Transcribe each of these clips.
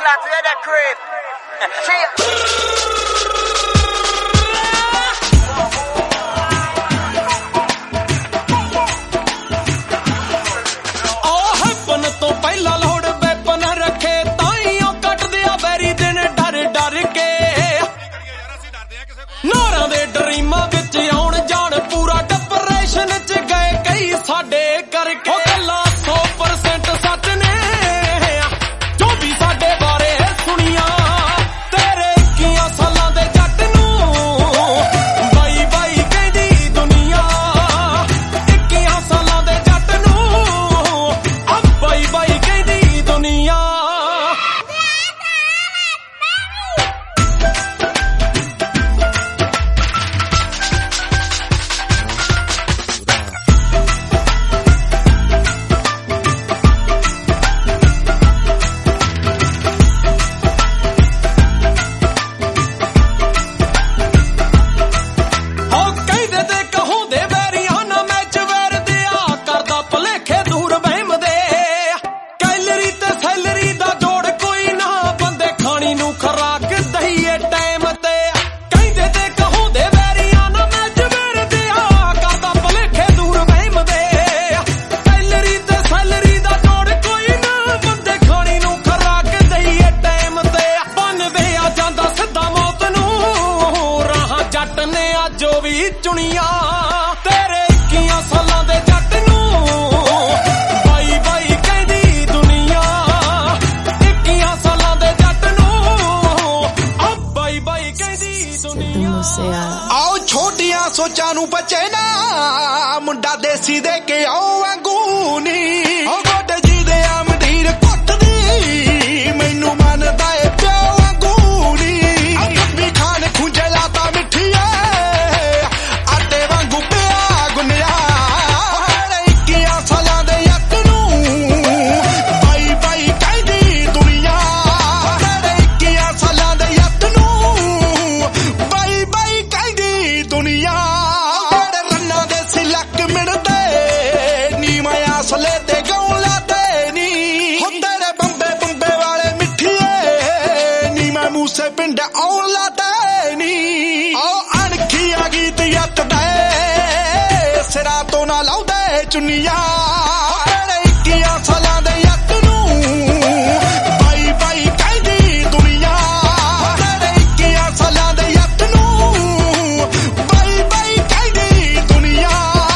lads, we at the crib. ਚੁਣੀਆਂ ਤੇਰੇ 21 ਸਾਲਾਂ ਦੇ ਜੱਟ ਨੂੰ ਬਾਈ ਬਾਈ ਕਹਿੰਦੀ ਦੁਨੀਆ 21 ਸਾਲਾਂ ਦੇ ਜੱਟ ਨੂੰ ਆ ਬਾਈ ਬਾਈ ਕਹਿੰਦੀ ਦੁਨੀਆ ਆਓ ਛੋਟੀਆਂ ਸੋਚਾਂ ਨੂੰ ਬਚੇ ਨਾ ਮੁੰਡਾ ਦੇਸੀ ਦੇ ਕੇ ਆਓ ਵਾਂਗੂ ਨੀ ਉਹ ਗੋਡੇ ਜੀ ਦੇ ਆ ਮੰਡੀਰ ਕੁੱਟਦੀ ਮੈਨੂੰ ਮੰਨਦਾ ਏ ਪਿਓ ਵਾਂਗੂ ਨੀ ਅੱਬੀ ਖਾਨ ਖੁੰਝੇ ਲਾਤਾ ਮਿੱਠੀ ਮੂਸੇ ਪਿੰਡ ਆਉਣ ਲਾਦੇ ਨੀ ਆਓ ਅਣਖੀ ਆ ਗੀਤ ਯੱਤ ਦੇ ਸਿਰਾਂ ਤੋਂ ਨਾ ਲਾਉਂਦੇ ਚੁੰਨੀਆਂ ਤੇਰੇ 21 ਸਾਲਾਂ ਦੇ ਯੱਤ ਨੂੰ ਬਾਈ ਬਾਈ ਕਹਿੰਦੀ ਦੁਨੀਆ ਤੇਰੇ 21 ਸਾਲਾਂ ਦੇ ਯੱਤ ਨੂੰ ਬਾਈ ਬਾਈ ਕਹਿੰਦੀ ਦੁਨੀਆ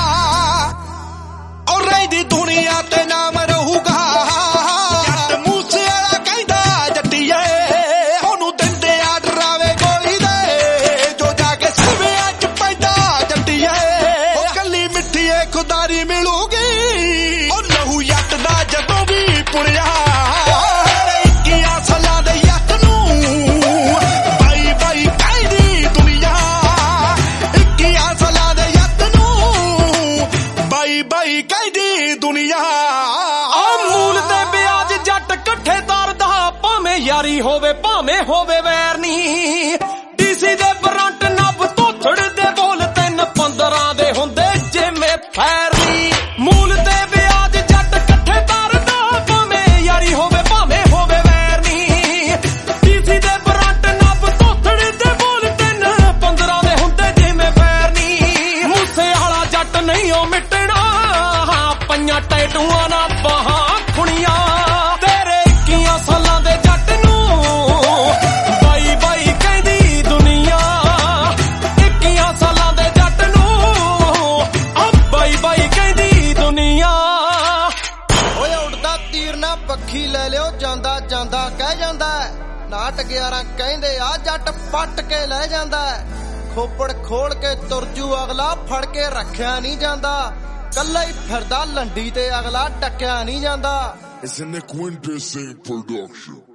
ਔਰ ਰਹਿੰਦੀ ਦੁਨੀਆ ਤੇ ਨਾਮ ਰਹੂਗਾ ਜੱਟ ਮੂਸੇ ਵਾਲਾ ਕਹਿੰਦਾ ਜੱਟੀਏ ਖੁਦਾਰੀ ਮਿਲੂਗੀ ਉਹ ਲਹੂ ਯੱਟ ਦਾ ਜਦੋਂ ਵੀ ਪੁੜਿਆ 21 ਸਾਲਾਂ ਦੇ ਯੱਟ ਨੂੰ ਬਾਈ ਬਾਈ ਕਹਿੰਦੀ ਦੁਨੀਆ 21 ਸਾਲਾਂ ਦੇ ਯੱਟ ਨੂੰ ਬਾਈ ਬਾਈ ਕਹਿੰਦੀ ਦੁਨੀਆ ਆ ਮੂਲ ਤੇ ਵਿਆਜ ਜੱਟ ਇਕੱਠੇ ਤਰਦਾ ਭਾਵੇਂ ਯਾਰੀ ਹੋਵੇ ਭਾਵੇਂ ਹੋਵੇ ਵੈਰ ਨੀ ਡੀਸੀ ਦੇ ਫਰੰਟ ਨੱਬ ਧੋਥੜ ਦੇ ਬੋਲ 3-15 ਦੇ ਹੁੰਦੇ ਜਿਵੇਂ ਫੈਰਨੀ ਮੂਲ ਤੇ ਵਿਆਜ ਜੱਟ ਇਕੱਠੇ ਤਰਦਾ ਭਾਵੇਂ ਯਾਰੀ ਹੋਵੇ ਭਾਵੇਂ ਹੋਵੇ ਵੈਰ ਨੀ ਡੀਸੀ ਦੇ ਫਰੰਟ ਨੱਬ ਧੋਥੜ ਦੇ ਬੋਲ 3-15 ਦੇ ਹੁੰਦੇ ਜਿਵੇਂ ਫੈਰਨੀ ਮੂਸੇ ਵਾਲਾ ਜੱਟ ਨਹੀਂ ਉਹ ਮਿਟਣਾ ਪੰਜਾਂ ਟੈਟੂਆਂ ਨਾਲ ਬਾਹਾਂ ਖੁਣੀਆਂ ਤੇਰੇ 21 ਸਾਲਾਂ ਦੇ ਜੱਟ ਨੂੰ ਬਾਈ ਬਾਈ ਕਹਿੰਦੀ ਦੁਨੀਆ 21 ਸਾਲਾਂ ਦੇ ਜੱਟ ਨੂੰ ਆ ਬਾਈ ਬਾਈ ਕਹਿੰਦੀ ਦੁਨੀਆ ਓਏ ਉੱਡਦਾ ਤੀਰ ਨਾ ਪੱਖੀ ਲੈ ਲਿਓ ਜਾਂਦਾ ਜਾਂਦਾ ਕਹਿ ਜਾਂਦਾ ਨਾਟ 11 ਕਹਿੰਦੇ ਆ ਜੱਟ ਪੱਟ ਕੇ ਲੈ ਜਾਂਦਾ ਖੋਪੜ ਖੋਲ ਕੇ ਤੁਰਜੂ ਅਗਲਾ ਫੜ ਕੇ ਰੱਖਿਆ ਨਹੀਂ ਜਾਂਦਾ ਕੱਲਾ ਹੀ ਫਿਰਦਾ ਲੰਡੀ ਤੇ ਅਗਲਾ ਟੱਕਿਆ ਨਹੀਂ ਜਾਂਦਾ It's in the Quintessence production.